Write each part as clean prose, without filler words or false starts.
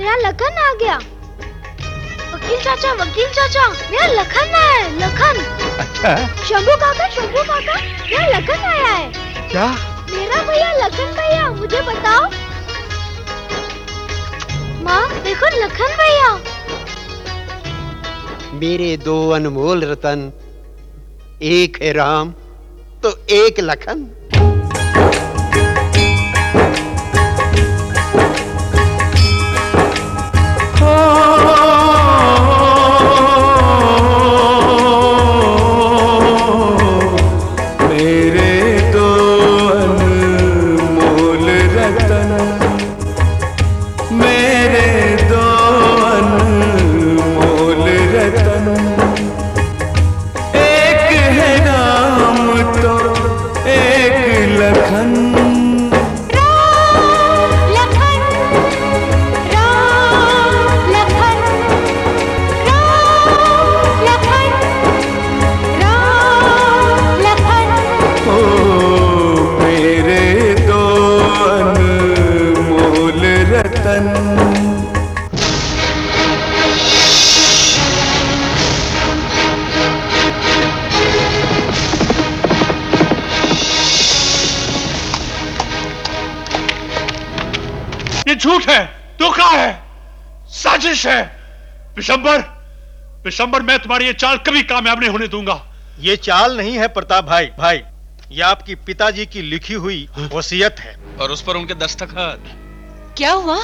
मेरा लखन आ गया। वकील चाचा, मेरा लखन आया है, लखन। अच्छा। शंभू काका, मेरा लखन आया है। क्या? मेरा भैया लखन भैया, मुझे बताओ। माँ देखो लखन भैया। मेरे दो अनमोल रतन, एक है राम तो एक लखन। ये झूठ है, धोखा है, साजिश है। विशंबर, मैं तुम्हारी ये चाल कभी कामयाब नहीं होने दूंगा। ये चाल नहीं है प्रताप भाई, ये आपकी पिताजी की लिखी हुई वसीयत है। और उस पर उनके दस्तखत। क्या हुआ?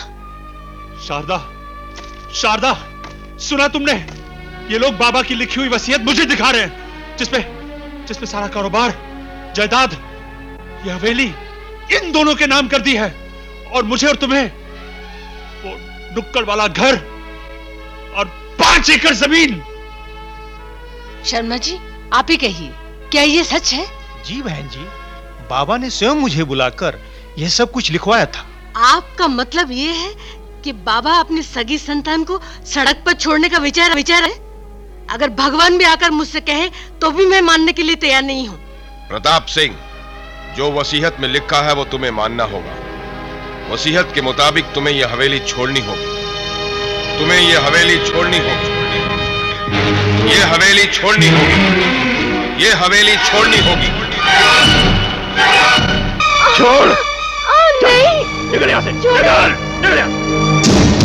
शारदा, सुना तुमने? ये लोग बाबा की लिखी हुई वसीयत मुझे दिखा रहे हैं, जिसमें सारा कारोबार, जायदाद, ये हवेली इन दोनों के नाम कर दी है, और मुझे और तुम्हें वो नुक्कड़ वाला घर और 5 एकड़ जमीन। शर्मा जी, आप ही कहिए, क्या ये सच है? जी बहन जी, बाबा ने स्वयं मुझे बुलाकर यह सब कुछ लिखवाया था। आपका मतलब ये है कि बाबा अपनी सगी संतान को सड़क पर छोड़ने का विचार है? अगर भगवान भी आकर मुझसे कहे तो भी मैं मानने के लिए तैयार नहीं हूँ। प्रताप सिंह, जो वसीयत में लिखा है वो तुम्हें मानना होगा। वसीयत के मुताबिक तुम्हें यह हवेली छोड़नी होगी। यह हवेली छोड़नी होगी। छोड़। नहीं, निकल यहाँ से, निकल यहाँ।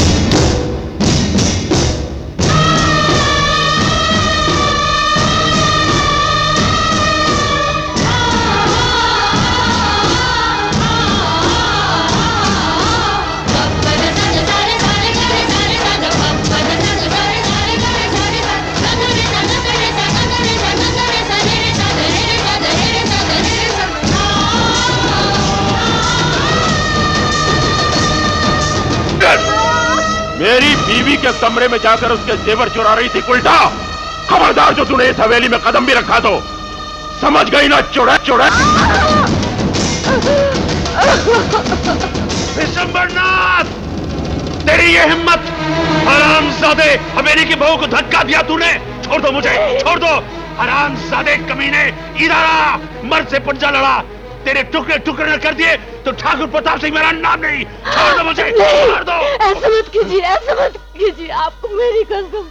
मेरी बीवी के कमरे में जाकर उसके जेवर चुरा रही थी उल्टा। खबरदार जो तूने इस हवेली में कदम भी रखा तो। समझ गई ना चुड़ैल? विशंबरनाथ, तेरी ये हिम्मत! हरामजादे, हवेली की बहू को धक्का दिया तूने। छोड़ दो मुझे, छोड़ दो। हरामजादे कमीने, इधर आ। मर्द से पंजा लड़ा, तेरे टुकड़े टुकड़े न कर दिए तो ठाकुर प्रताप सिंह मेरा नाम नहीं। छोड़ दो मुझे, छोड़ दो। ऐसा मत कीजिए, आपको मेरी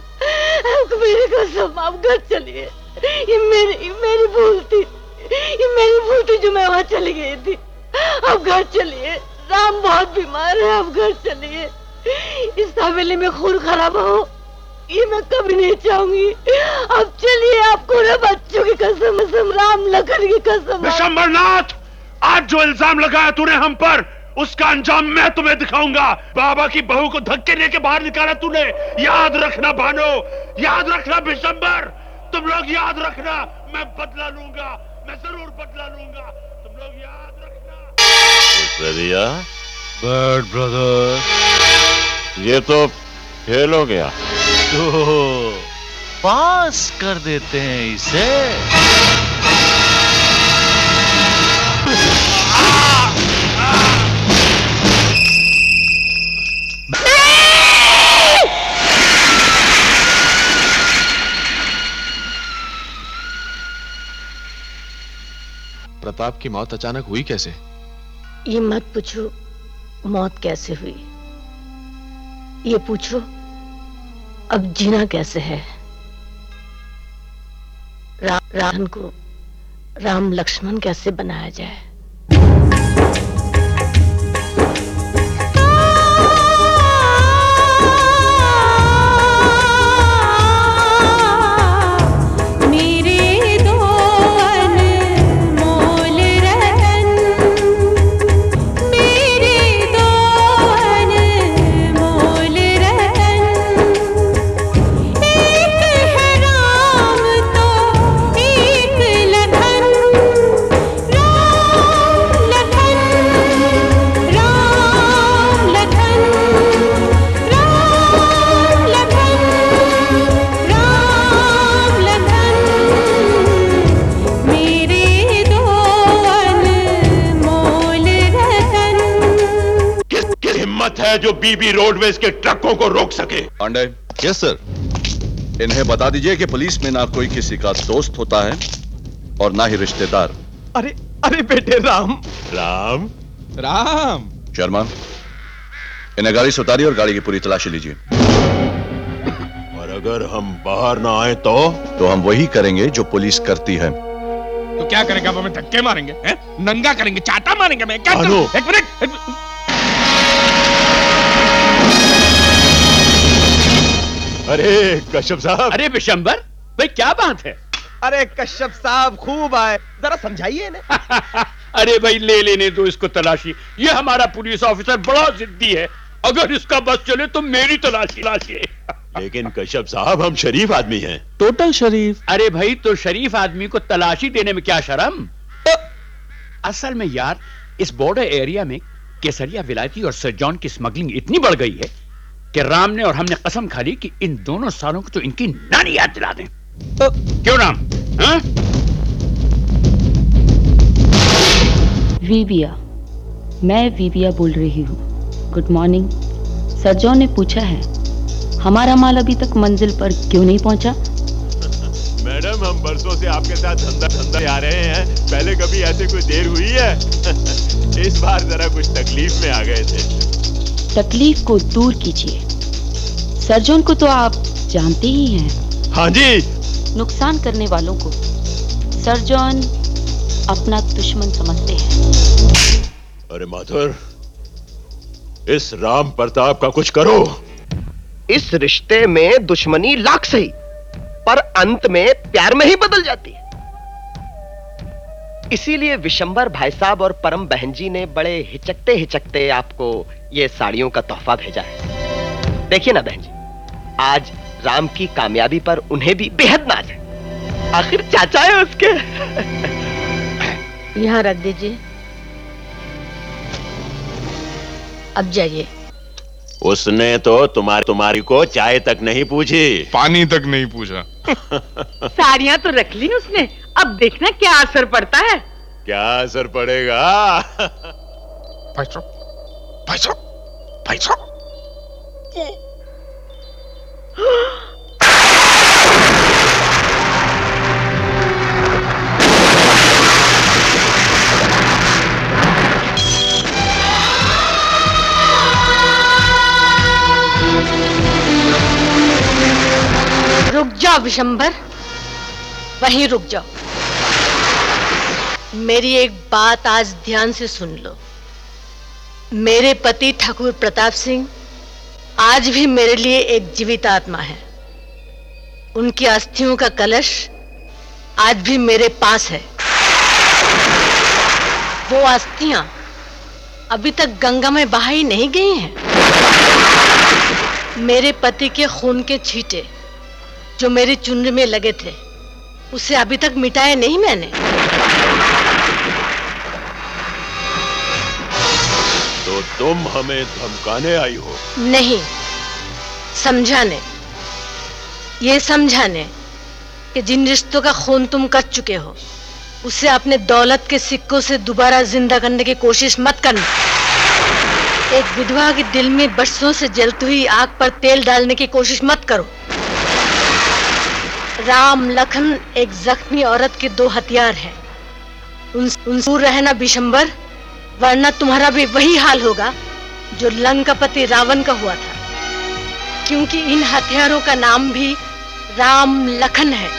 कसम, आप घर चलिए। ये मेरी भूल थी जो मैं वहाँ चली गई थी। आप घर चलिए, राम बहुत बीमार है, आप घर चलिए। इस हवेली में खून खराब हो ये मैं कभी नहीं चाहूंगी। अब चलिए, आपको ना बच्चों की कसम, राम लखन की कसम। विशंबरनाथ, आज जो इल्जाम लगाया तूने हम पर, उसका अंजाम मैं तुम्हें दिखाऊंगा। बाबा की बहू को धक्के लेके बाहर निकाला तूने। याद रखना भानो, याद रखना विशंबर, तुम लोग याद रखना। मैं बदला लूंगा, मैं जरूर बदला लूंगा। तुम लोग याद रखना। बट ब्रदर, ये तो फेल हो गया। तो पास कर देते हैं इसे। प्रताप की मौत अचानक हुई कैसे? ये मत पूछो मौत कैसे हुई। ये पूछो अब जीना कैसे है। राम को राम लक्ष्मण कैसे बनाया जाए। है जो बीबी रोडवेज के ट्रकों को रोक सके। पांडे। Yes sir. इन्हें बता दीजिए कि पुलिस में ना कोई किसी का दोस्त होता है और ना ही रिश्तेदार। अरे अरे बेटे राम राम राम। शर्मा, इन्हें गाड़ी से उतारिए और गाड़ी की पूरी तलाशी लीजिए। और अगर हम बाहर ना आए तो हम वही करेंगे जो पुलिस करती है। तो क्या करेंगे? अब हमें धक्के मारेंगे, हैं? नंगा करेंगे, चाटा मारेंगे? मैं क्या करूं? एक मिनट। अरे कश्यप साहब। अरे विशंबर भाई, क्या बात है? अरे कश्यप साहब खूब आए, जरा समझाइए ना। अरे भाई ले लेने दो इसको तलाशी। ये हमारा पुलिस ऑफिसर बड़ा जिद्दी है, अगर इसका बस चले तो मेरी तलाशी। लेकिन कश्यप साहब हम शरीफ आदमी हैं। टोटल शरीफ। अरे भाई तो शरीफ आदमी को तलाशी देने में क्या शर्म? असल में यार इस बॉर्डर एरिया में केसरिया, विलायती और सर की स्मगलिंग इतनी बढ़ गई है कि राम ने और हमने कसम खा ली कि इन दोनों सालों को तो इनकी नानी याद दिला दें। क्यों राम? हाँ? वीबिया, मैं वीबिया बोल रही हूँ। Good morning. सर जॉन ने पूछा है हमारा माल अभी तक मंजिल पर क्यों नहीं पहुंचा। मैडम हम बरसों से आपके साथ धंधा आ रहे हैं, पहले कभी ऐसे कोई देर हुई है? इस बार जरा कुछ तकलीफ में आ गए थे। तकलीफ को दूर कीजिए। सर जॉन को तो आप जानते ही हैं। हाँ जी। नुकसान करने वालों को सर जॉन अपना दुश्मन समझते हैं। अरे माधुर, इस राम प्रताप का कुछ करो। इस रिश्ते में दुश्मनी लाख सही, पर अंत में प्यार में ही बदल जाती है। इसीलिए विशंबर भाई साहब और परम बहन जी ने बड़े हिचकते हिचकते आपको ये साड़ियों का तोहफा भेजा है। देखिए ना बहन जी, आज राम की कामयाबी पर उन्हें भी बेहद नाज है। आखिर चाचा है उसके। यहाँ रख दीजिए, अब जाइए। उसने तो तुम्हारी को चाय तक नहीं पूछी, पानी तक नहीं पूछा। साड़ियाँ तो रख ली उसने, अब देखना क्या असर पड़ता है। क्या असर पड़ेगा? पैसा। रुक जाओ विशंबर, वहीं रुक जाओ। मेरी एक बात आज ध्यान से सुन लो। मेरे पति ठाकुर प्रताप सिंह आज भी मेरे लिए एक जीवित आत्मा है। उनकी अस्थियों का कलश आज भी मेरे पास है। वो अस्थियां अभी तक गंगा में बहाई नहीं गई हैं। मेरे पति के खून के छींटे जो मेरी चुनरी में लगे थे, उसे अभी तक मिटाया नहीं मैंने। तो तुम हमें धमकाने आई हो? नहीं, समझाने। ये समझाने कि जिन रिश्तों का खून तुम कर चुके हो, उसे अपने दौलत के सिक्कों से दोबारा जिंदा करने की कोशिश मत करना। एक विधवा के दिल में बरसों से जलती हुई आग पर तेल डालने की कोशिश मत करो। राम लखन एक जख्मी औरत के दो हथियार हैं। उनसे दूर रहना विशंबर, वरना तुम्हारा भी वही हाल होगा जो लंकापति रावण का हुआ था। क्योंकि इन हथियारों का नाम भी राम लखन है।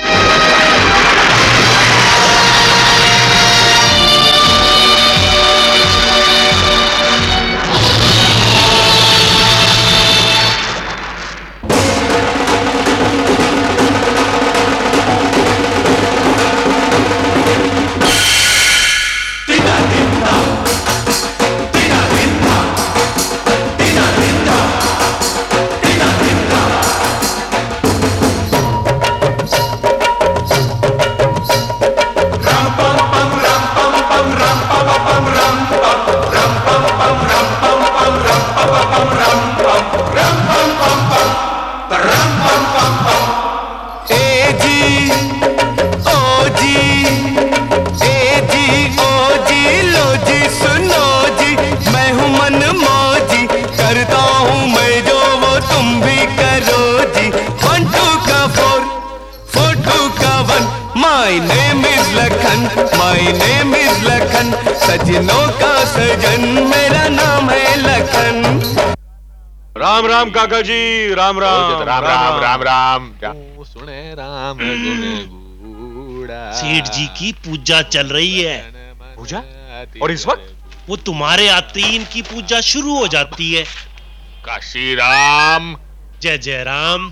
सजनों का सजन मेरा नाम है लखन। राम राम काका जी, राम राम राम राम राम राम। सुने राम गुने सेठ जी की पूजा चल रही है। पूजा? और इस वक्त? वो तुम्हारे आते ही इनकी पूजा शुरू हो जाती है। काशी राम, जय जय राम।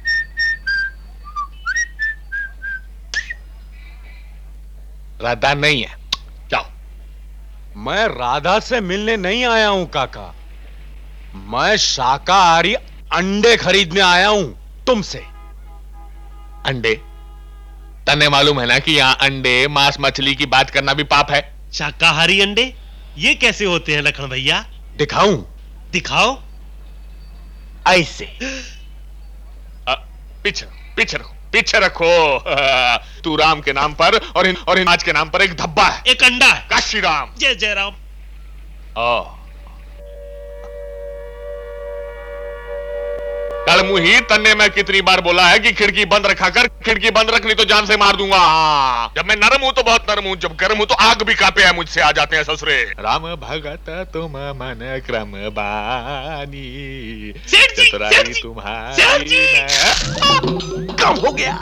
राधा नहीं है, जाओ। मैं राधा से मिलने नहीं आया हूं काका, मैं शाकाहारी अंडे खरीदने आया हूं तुमसे। अंडे? तने मालूम है ना कि यहाँ अंडे मांस मछली की बात करना भी पाप है। शाकाहारी अंडे ये कैसे होते हैं लखन भैया? दिखाऊं? दिखाओ। ऐसे पीछे पीछे रखो, पीछे रखो। तू राम के नाम पर और इन आज के नाम पर एक धब्बा है, एक अंडा है। काशी राम, जय जय राम। कलमुही तन्ने मैं कितनी बार बोला है कि खिड़की बंद रखा कर, खिड़की बंद रख नहीं तो जान से मार दूंगा। जब मैं नरम हूं तो बहुत नरम हूं, जब गर्म हूं तो आग भी कांपे है मुझसे आ जाते हैं ससुरे। राम भगत तुम मन क्रम बानी, चतुराई तुम्हारी। कब हो गया?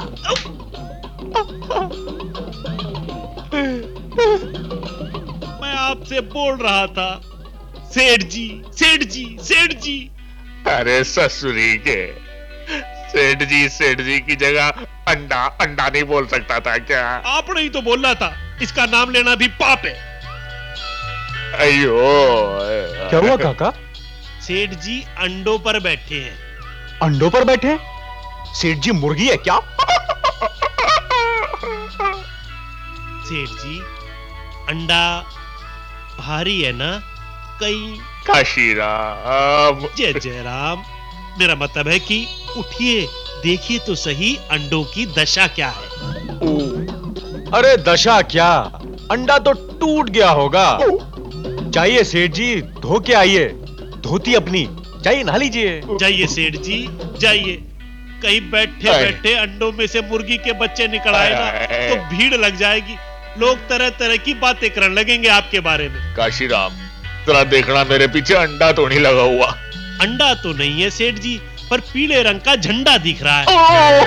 मैं आपसे बोल रहा था सेठ जी, सेठ जी, सेठ जी। अरे ससुरी के सेठ जी की जगह अंडा अंडा नहीं बोल सकता था क्या? आपने ही तो बोलना था, इसका नाम लेना भी पाप है। अयो क्या हुआ काका? सेठ जी अंडों पर बैठे हैं। अंडों पर बैठे? सेठ जी मुर्गी है क्या? सेठ जी अंडा भारी है ना? कहीं काशी राम, जय जय राम। मेरा मतलब है कि उठिए, देखिए तो सही अंडों की दशा क्या है। अरे दशा क्या, अंडा तो टूट गया होगा। जाइए सेठ जी, धो के आइए, धोती अपनी जाइए नहा लीजिए। जाइए सेठ जी जाइए, कहीं बैठे बैठे अंडों में से मुर्गी के बच्चे निकल आए ना तो भीड़ लग जाएगी, लोग तरह तरह की बातें करने लगेंगे आपके बारे में। काशी राम जरा देखना, मेरे पीछे अंडा तो नहीं लगा हुआ। अंडा तो नहीं है सेठ जी, पर पीले रंग का झंडा दिख रहा है।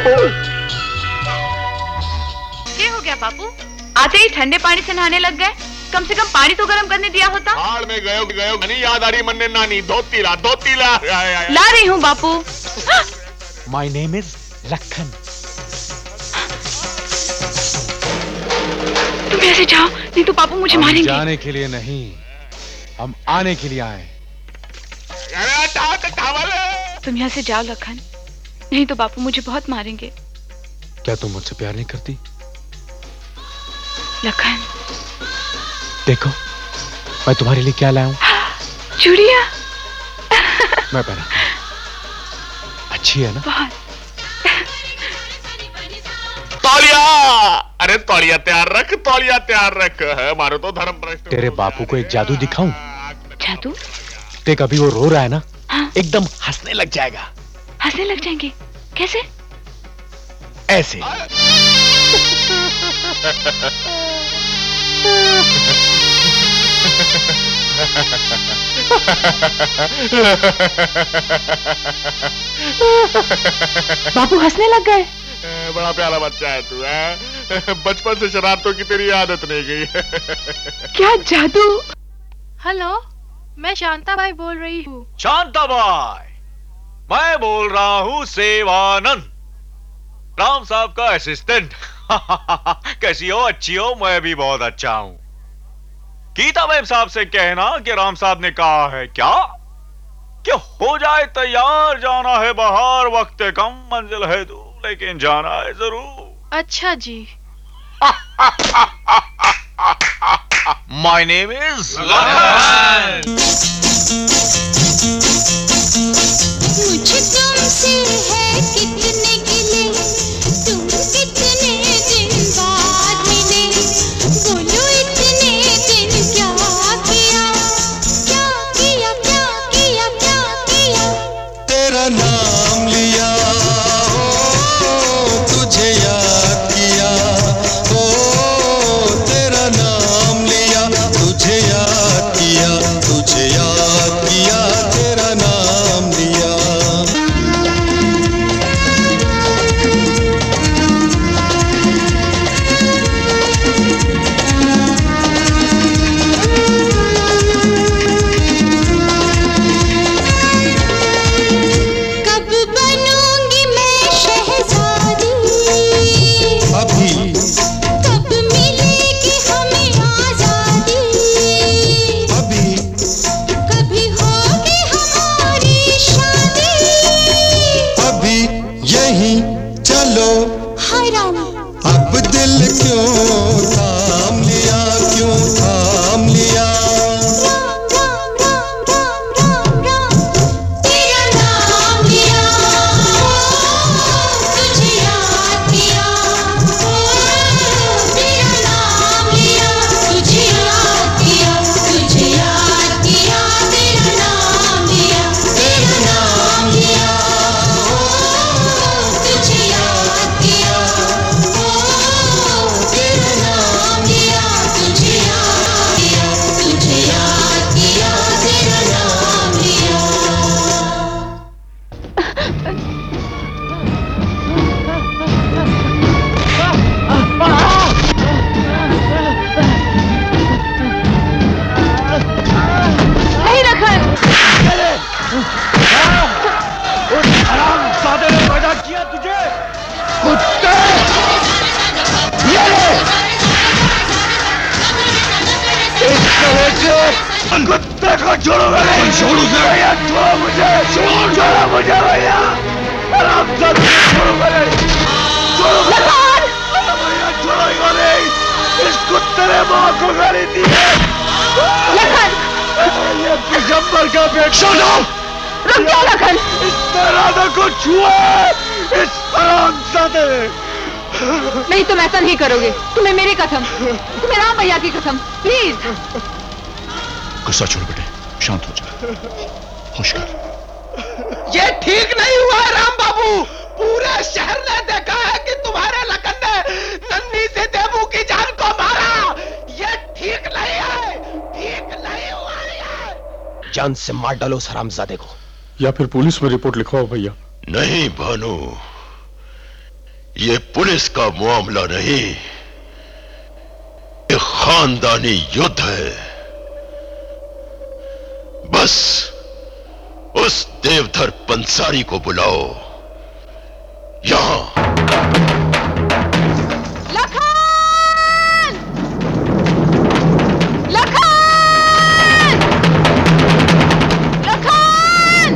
क्या हो गया बापू? आते ही ठंडे पानी से नहाने लग गए? कम से कम पानी तो गर्म करने दिया होता। हाल में गयो नहीं याद आ रही मन्ने नानी, धोती ला ला रही हूँ बापू। My name is Lakhan. तुम ऐसे जाओ, नहीं तो बापू मुझे मारेंगे। जाने के लिए नहीं, हम आने के लिए आए। तुम यहाँ से जाओ लखन, नहीं तो बापू मुझे बहुत मारेंगे। क्या तुम मुझसे प्यार नहीं करती? लखन देखो मैं तुम्हारे लिए क्या लाया हूं। चूड़िया। मैं पहना, अच्छी है ना? बहुत। तौलिया, अरे तौलिया तैयार रख, तौलिया तैयार रख। मारो तो धर्म भ्रष्ट। तेरे बापू को एक जादू दिखाऊं? जादू? देख अभी वो रो रहा है ना, हाँ? एकदम हंसने लग जाएगा। हंसने लग जाएंगे? कैसे? ऐसे। बापू हंसने लग गए। बड़ा प्यारा बच्चा है तू है। बचपन से शरारतों की तेरी आदत नहीं गई। क्या जादू। हेलो, मैं शांता बाई बोल रही हूँ। शांता बाई, मैं बोल रहा हूँ सेवानंद, राम साहब का असिस्टेंट। कैसी हो? अच्छी हो? मैं भी बहुत अच्छा हूँ। गीता मैम साहब से कहना कि राम साहब ने कहा है क्या कि हो जाए तैयार, जाना है बाहर, वक्त कम, मंजिल है दूर, लेकिन जाना है जरूर। अच्छा जी। My name is Lakhan. मुझे तुमसे है कितने गिले, तुम कितने दिन बाद मिले, बोलो इतने दिन क्या किया, क्या किया, क्या किया, क्या किया। तेरा नाम लिया, ओ तुझे याद किया, ओ तेरा नाम लिया, तुझे याद किया, तुझे याद किया, तेरा नाम लिया। कब बनूंगी मैं शहजादी, अभी कब मिलेगी हमें आजादी, अभी कभी होगी हमारी शादी। अभी यहीं चलो, हाय राम, अब दिल क्यों थाम लिया, क्यों थाम लिया। तेरा नाम लिया, तुझे याद किया, तेरा नाम लिया, तुझे याद किया, तुझे याद किया, तेरा नाम लिया, तेरा नाम लिया, तुझे याद किया, तेरा नाम लिया, तुझे याद किया, तुझे याद किया, तेरा नाम लिया। नहीं रखन। उस हरामजादे ने पैदा किया तुझे, कुत्ते! ये ले! इस कलेजे कुत्ते को छोड़ो भैया, छोड़ो भैया, छोड़ो मुझे, छोड़ो मुझे भैया, हरामजादे को छोड़ो भैया, छोड़ो भैया, छोड़ो इनको नहीं, इस कुत्ते ने माँ को गाली दी है। ये दिसंबर का पेट, सुनो! रुक जाओ लखन। इस राधा को छुआ, इस हरामजादे ने। नहीं, तुम ऐसा नहीं करोगे। तुम्हें मेरी कसम, तुम्हें राम भैया की कसम, प्लीज। गुस्सा छोड़ बेटे, शांत हो जा, होश कर। ये ठीक नहीं हुआ है राम बाबू। पूरे शहर ने देखा है कि तुम्हारे लखन ने नन्ही से देवू की जान को मारा। ये ठीक नहीं है, ठीक नहीं हुआ है। जान से मार डालो उस हरामजादे को, या फिर पुलिस में रिपोर्ट लिखवाओ भैया। नहीं भानु, ये पुलिस का मामला नहीं, ये खानदानी युद्ध है। बस उस देवधर पंसारी को बुलाओ यहां। लखन! लखन! लखन!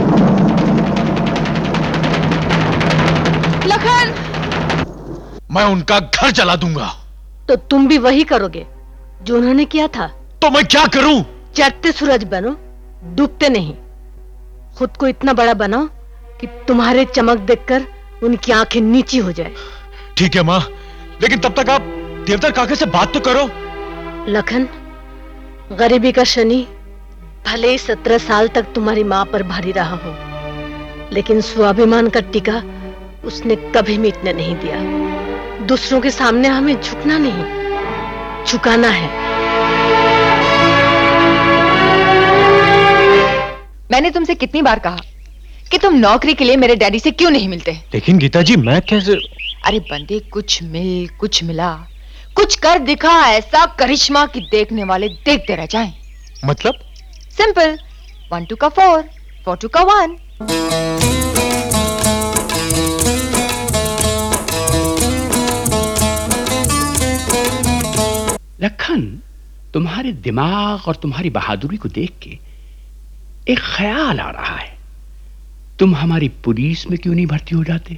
लखन! मैं उनका घर जला दूंगा। तो तुम भी वही करोगे जो उन्होंने किया था? तो मैं क्या करूं? चढ़ते सूरज बनो, डूबते नहीं। खुद को इतना बड़ा बनाओ कि तुम्हारे चमक देखकर उनकी आंखें नीची हो जाए। ठीक है माँ, लेकिन तब तक आप देवदार काका से बात तो करो। लखन, गरीबी का शनि भले ही 17 साल तक तुम्हारी माँ पर भारी रहा हो, लेकिन स्वाभिमान का टीका उसने कभी मिटने नहीं दिया। दूसरों के सामने हमें झुकना नहीं, झुकाना है। मैंने तुमसे कितनी बार कहा कि तुम नौकरी के लिए मेरे डैडी से क्यों नहीं मिलते। लेकिन गीता जी मैं कैसे? अरे बंदे, कुछ मिल कुछ मिला, कुछ कर दिखा ऐसा करिश्मा कि देखने वाले देखते रह जाएं। मतलब? सिंपल, 1 2 का 4, 4 2 का 1। लखन, तुम्हारे दिमाग और तुम्हारी बहादुरी को देख के एक ख्याल आ रहा है, तुम हमारी पुलिस में क्यों नहीं भर्ती हो जाते?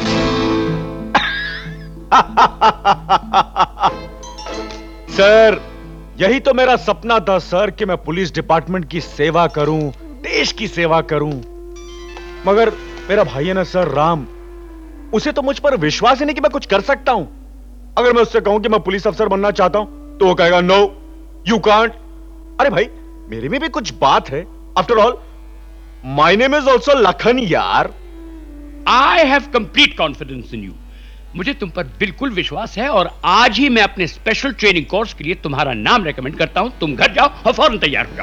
सर, यही तो मेरा सपना था सर कि मैं पुलिस डिपार्टमेंट की सेवा करूं, देश की सेवा करूं। मगर मेरा भाई है ना सर राम, उसे तो मुझ पर विश्वास ही नहीं कि मैं कुछ कर सकता हूं। अगर मैं उससे कहूं कि मैं पुलिस अफसर बनना चाहता हूं तो वो कहेगा नो यू कांट। अरे भाई, मेरे में भी कुछ बात है। After all my name is also Lakhan यार। I have complete confidence in you. मुझे तुम पर बिल्कुल विश्वास है और आज ही मैं अपने स्पेशल ट्रेनिंग कोर्स के लिए तुम्हारा नाम रेकमेंड करता हूं। तुम घर जाओ और फौरन तैयार हो जाओ।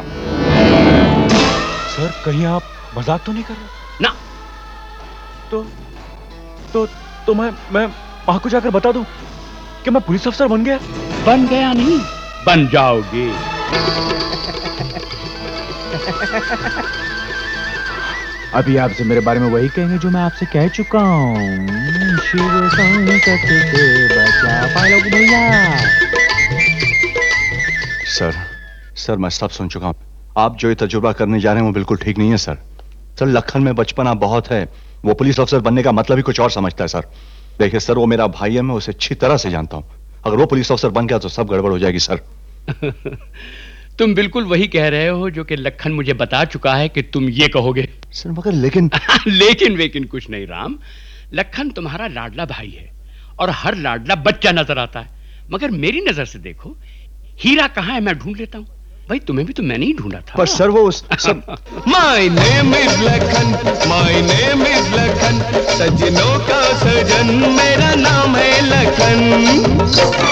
सर, कहीं आप मजाक तो नहीं कर रहे? ना। तो मैं वहां को जाकर बता दूं कि मैं पुलिस अफसर बन गया? बन गया नहीं, बन जाओगे। अभी आपसे मेरे बारे में वही कहेंगे जो मैं आपसे कह चुका हूँ। शिव संकट से बचा पालो भैया। सर मैं सब सुन चुका हूं। आप जो ये तजुर्बा करने जा रहे हैं वो बिल्कुल ठीक नहीं है सर। लखन में बचपना बहुत है, वो पुलिस अफसर बनने का मतलब ही कुछ और समझता है सर। देखिए सर, वो मेरा भाई है, मैं उसे अच्छी तरह से जानता हूं। अगर वो पुलिस अफसर बन गया तो सब गड़बड़ हो जाएगी सर। तुम बिल्कुल वही कह रहे हो जो कि लखन मुझे बता चुका है कि तुम ये कहोगे। सर मगर लेकिन लेकिन कुछ नहीं राम। लखन तुम्हारा लाडला भाई है और हर लाडला बच्चा नजर आता है, मगर मेरी नजर से देखो हीरा कहाँ है मैं ढूंढ लेता हूँ। भाई तुम्हें भी तो मैंने ही ढूंढा था। पर सर वो सब My name is Lakhan, my name is Lakhan, सजनों का सजन मेरा नाम है लखन।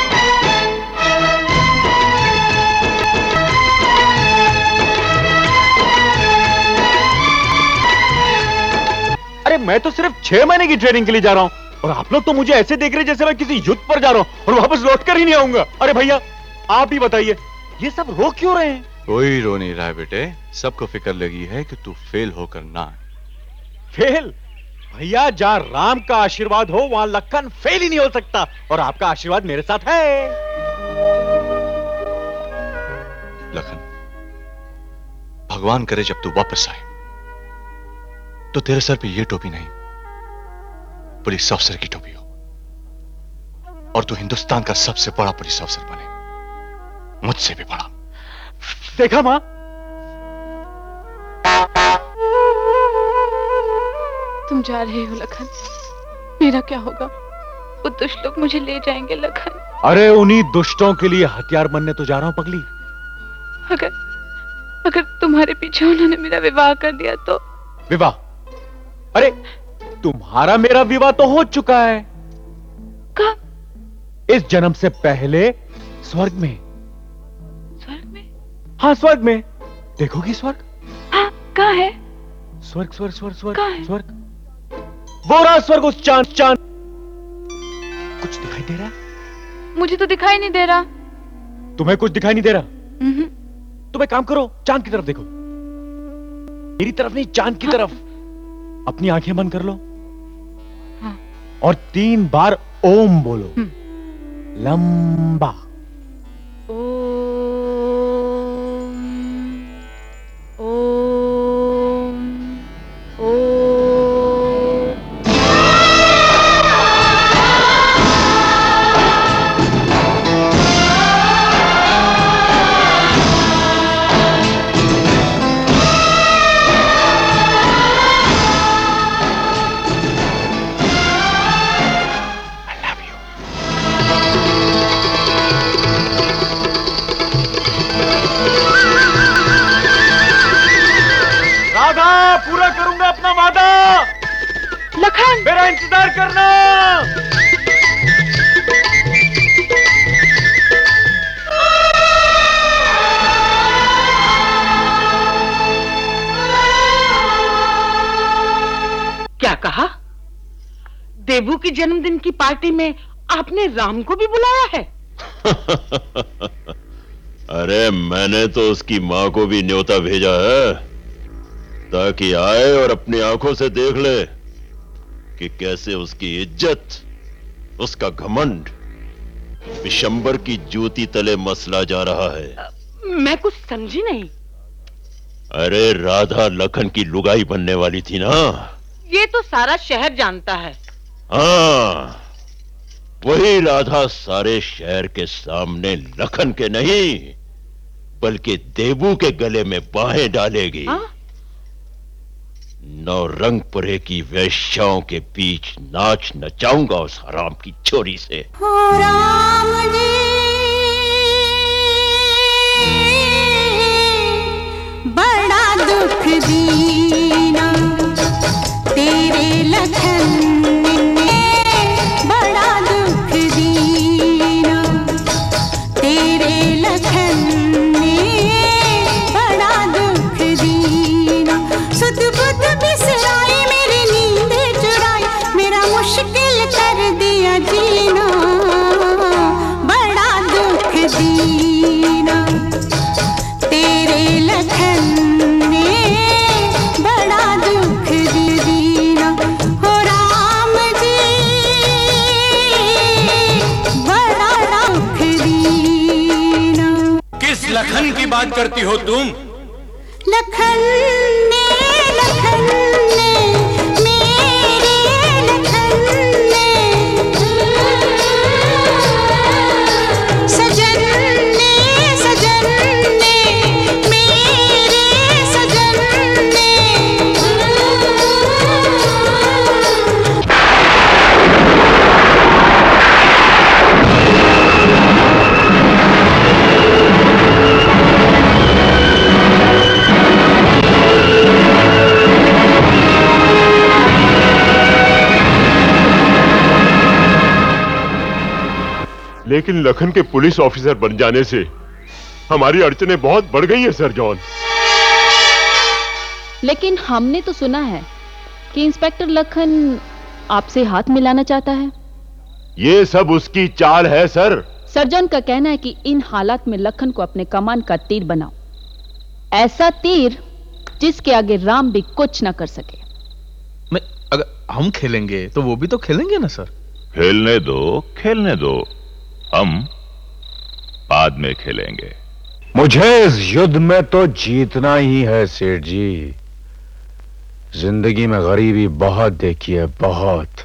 अरे मैं तो सिर्फ 6 महीने की ट्रेनिंग के लिए जा रहा हूं और आप लोग तो मुझे ऐसे देख रहे जैसे मैं किसी युद्ध पर जा रहा हूं और वापस लौट कर ही नहीं आऊंगा। अरे भैया, आप ही बताइए, ये सब रो क्यों रहे हैं? कोई रो नहीं रहा है बेटे, सबको फिक्र लगी है कि तू फेल होकर ना आए। फेल? भैया, जहां राम का आशीर्वाद हो वहां लखन फेल ही नहीं हो सकता और आपका आशीर्वाद मेरे साथ है। लखन, भगवान करे जब तू वापस आए तो तेरे सर पे ये टोपी नहीं, पुलिस अफसर की टोपी हो और तू हिंदुस्तान का सबसे बड़ा पुलिस अफसर बने, मुझसे भी बड़ा। देखा मां, तुम जा रहे हो लखन, मेरा क्या होगा? वो दुष्ट लोग मुझे ले जाएंगे लखन। अरे उन्हीं दुष्टों के लिए हथियार बनने तो जा रहा हूं पगली। अगर तुम्हारे पीछे उन्होंने मेरा विवाह कर दिया तो? विवाह? अरे तुम्हारा मेरा विवाह तो हो चुका है। कब? इस जन्म से पहले स्वर्ग में। स्वर्ग में? हाँ स्वर्ग में। देखोगी स्वर्ग? हाँ, कहाँ है? स्वर्ग स्वर्ग स्वर्ग स्वर्ग कहाँ है? स्वर्ग, वो रहा स्वर्ग, उस चांद। कुछ दिखाई दे रहा है? मुझे तो दिखाई नहीं दे रहा। तुम्हें कुछ दिखाई नहीं दे रहा? तुम एक काम करो, चांद की तरफ देखो। मेरी तरफ नहीं, चांद की तरफ। अपनी आंखें बंद कर लो और 3 बार ओम बोलो, लंबा। पूरा करूंगा अपना वादा। लखन, मेरा इंतजार करना। देवू की जन्मदिन की पार्टी में आपने राम को भी बुलाया है? अरे मैंने तो उसकी माँ को भी न्योता भेजा है ताकि आए और अपनी आंखों से देख ले कि कैसे उसकी इज्जत, उसका घमंड विशंबर की जूती तले मसला जा रहा है। मैं कुछ समझी नहीं। अरे राधा लखन की लुगाई बनने वाली थी ना। ये तो सारा शहर जानता है। हाँ, वही राधा सारे शहर के सामने लखन के नहीं बल्कि देवू के गले में बाहें डालेगी। नौरंगपुरे की वैश्याओं के बीच नाच नचाऊंगा उस हराम की छोरी से। हो राम जी बड़ा दुख दीना तेरे लखन ने, बड़ा दुख दीना तेरे लखन ने, बड़ा दुख दीना। सुध बुध बिसराए मेरी नींद चुराई, मेरा मुश्किल कर दिया जीना, बड़ा दुख दीना तेरे लखन ने, बड़ा दुख दीना। हो राम जी बड़ा दुख दीना। किस लखन की बात करती हो तुम? लखन ने, लखन ने, मेरे लखन ने, सजन ने, सजन ने, मेरे सजन ने। लेकिन लखन के पुलिस ऑफिसर बन जाने से हमारी अड़चनें बहुत बढ़ गई है सर जॉन। लेकिन हमने तो सुना है कि इंस्पेक्टर लखन आपसे हाथ मिलाना चाहता है। ये सब उसकी चाल है सर। सर्जन का कहना है कि इन हालात में लखन को अपने कमान का तीर बनाओ, ऐसा तीर जिसके आगे राम भी कुछ ना कर सके। मैं अगर हम खेलेंगे तो वो भी तो खेलेंगे ना सर। खेलने दो, खेलने दो, हम बाद में खेलेंगे। मुझे इस युद्ध में तो जीतना ही है सेठ जी। जिंदगी में गरीबी बहुत देखी है, बहुत।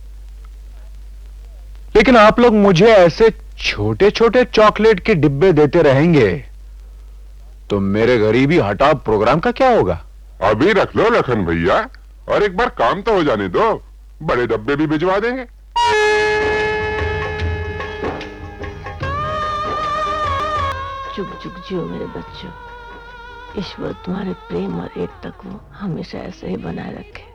लेकिन आप लोग मुझे ऐसे छोटे छोटे चॉकलेट के डिब्बे देते रहेंगे तो मेरे गरीबी हटाओ प्रोग्राम का क्या होगा? अभी रख लो लखन भैया, और एक बार काम तो हो जाने दो, बड़े डब्बे भी भिजवा देंगे। जुग जुग जियो मेरे बच्चों। ईश्वर तुम्हारे प्रेम और एकता को हमेशा ऐसे ही बनाए रखे।